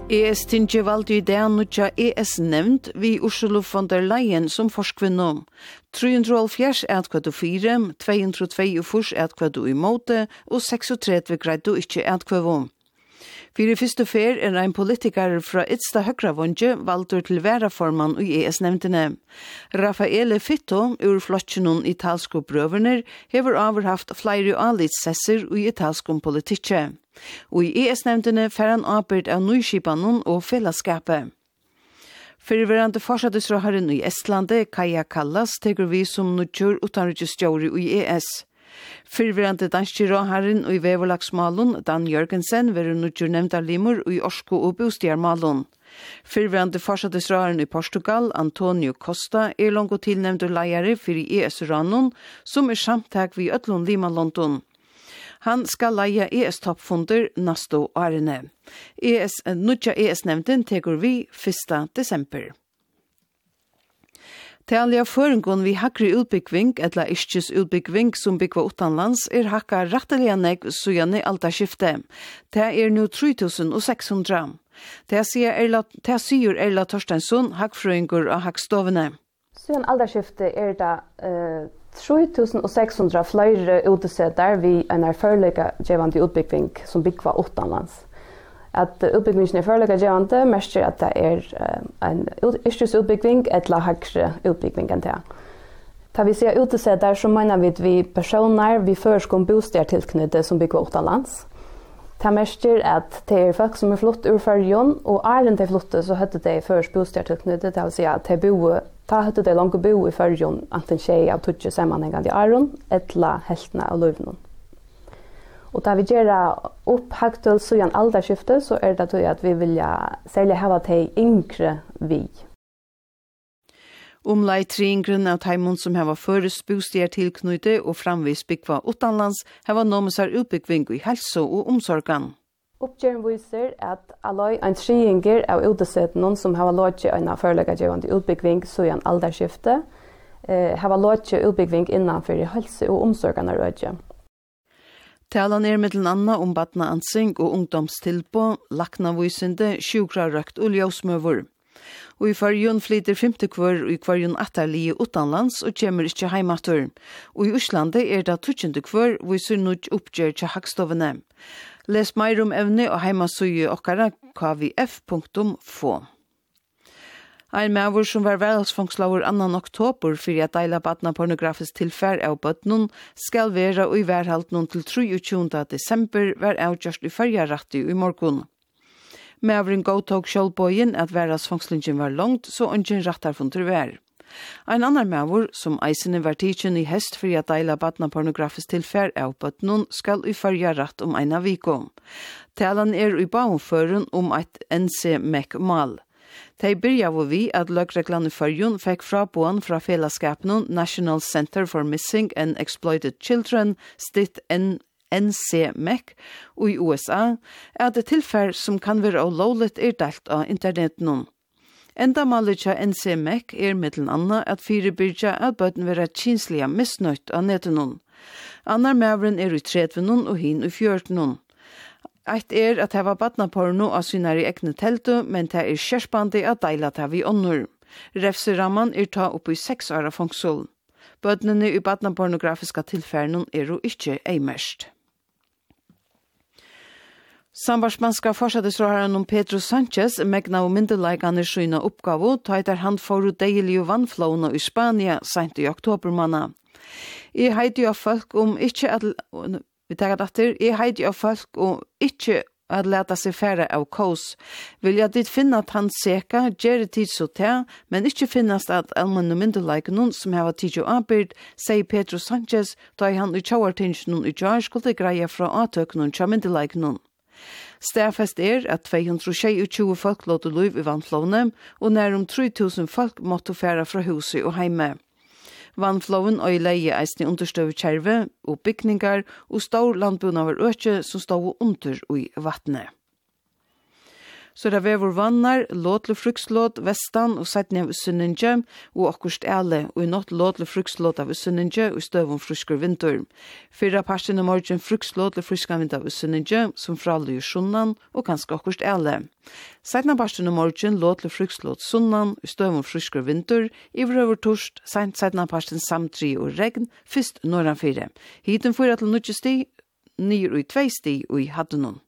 ES-tinget valgte i det nødja ES-nevnt vi Ursula von der Leyen som forskvinnom. 374 etkvadu 4, 242 etkvadu i måte og 36 greidde ikke etkvadu. For i første fer en politiker fra Ytsta Høgravondje valgte til væraformann i ES-nevntene. Raffaele Fitto, ur flottsjonen italsko brøverner, hever overhaft flere alitsesser i italskom politikk. Og i ES-nevntene fer han arbeid av nyskipanen og fellesskapet. Fyrverande forsattesråharen i Estlandet, Kaja Kallas, teker vi som nødgjør utanriksstjóri i ES. Fyrverande danske råharen i Vevolagsmalen, Dan Jørgensen, veru nødgjør nevnda limur i Orsko og Bostjarmalen. Fyrverande forsattesråharen i Portugal, Antonio Costa, langt tilnevndur leiare for ES-ranon, som samtag vi ötlun Lima London. Han skal leie ES-toppfunder næste årene. Nødja ES-nevnden teker vi 1. desember. Talja føringen vi hakri utbyggving, eller iskjes utbyggving som byggva utanlands, hakka rettelig negg sujane alderskifte. Det nå 3600. Det sier Erla Torstensson, hakkfrøyngur og hakkstovene. Sujan alderskifte det 3600 flere utesetter vi en førlega gjevande utbygging som byggva utanlands. At utbyggingen førlega gjevande mestjer at det en yrkes utbygging eller hakre utbygging enn det. Da vi sier utesetter så mener vi personer vi førskom bosteder tilknyttet som byggva utanlands. Det mestjer at det folk som flott ur Førjon, og den de flotte så høtte de først bosteder tilknyttet, det vil si at de bor ta høtte de langt bo i Førjon, enten tjej av tutsi sammanhengande i Aron, etla heltene av løvnen. Og da vi gjør opp haktuell sujan alderskifte, så det at vi vil særlig hava til yngre vi. Omlai 3 av teimon som hava føres bostier tilknyttet og framvis byggva utanlands, hava nomisar utbyggving i helse og omsorgan. Oppgjøren viser at alløy en triinger av utesetten som har låtje en førlegggjørende utbyggving så i en alderskifte, har låtje utbyggving innanfor helse og omsorgene rødje. Talan mellom anna om badnaansing og ungdomstilpå, laknavisende, sjukrarøkt og ljøsmøver. Og i Førjon flyter 50 kvar og i Førjon atterlige utanlands og kommer ikke heimatur. Og i Oslandet det 20 kvar viser nødt oppgjør til hakstovene. Les mer om evne og heimasøye okkara kvf.fo. Ein mævur som var værelsfangslaver 2. oktober for at deila badna pornografisk tilfær av bøtnun skal være og i værhalten til 23. desember var avgjørst i fyrjaratti i morgun. Mævuren godtog sjølvbøyen at værelsfangslingen var langt, så ungen rattar funter vær. Ein annan mævur som eisene var tidsen i hest for at deila badna pornografisk tilfær av bøtnun skal i fyrjaratt om eina viko. Talan i baumføren om eit NC-MEC-mal. De byrja vi at løgreglan i Førjon fikk fraboan fra fellesskapen National Center for Missing and Exploited Children, stitt NC-MEC, og i USA, det tilfær som kan være lovligt delt av internetten. Enda malet av NC-MEC mellom annet at fyrebyrja at bøten være kinslige misnøyt av netten. Annar mævren i 30 og hin i 14. Eit at det var badnaporno av synare egne teltu, men det skjerspande at deila det vi ånder. Refseramman ta opp i 6 år av fangsel. Bøtnene i badnapornografiska tilfærnen jo ikke eimerst. Sambarsmanska forsattesråharen om Pedro Sanchez megna og myndelaikane skyna oppgave, ta han for deilige vannflåna i Spania sent i oktobermanna. I heidi av folk om ikke at vi tar datter, heidi av folk og ikke at leta seg fære av kos. Vil jeg dit finne at han seka, gjøre tid så til, men ikke finnes at allmenn og myndelaikene som har tid og arbeid, sier Pedro Sanchez, da han i tjauartingsjonen i jar skulle greie fra avtøkene til myndelaikene. Stafest at 222 folk låter liv i vannflåene, og nær 3000 folk måtte fære fra huset og heime. Vannflåen og i leie eisne understøv kjerve og bygningar og stor landbund av økje som stod under i vattnet. Så det vever vannar, låtle frukslåt, vestan og setni av Sunninge, og okkurst æle, og i nått låtle frukslåt av Sunninge, og støvun frusker vinter. Fyrra parsten i morgen frukslåt, friska vinter av Sunninge, som fralig sunnan, og kanskje okkurst æle. Setna parsten i morgen låtle frukslåt sunnan, og støvun frusker vinter, ivrøver torst, setna parsten samtri og regn, fyrst norran 4. Hiten 4 til 9 sti, 9 og 2 sti og i Haddenon.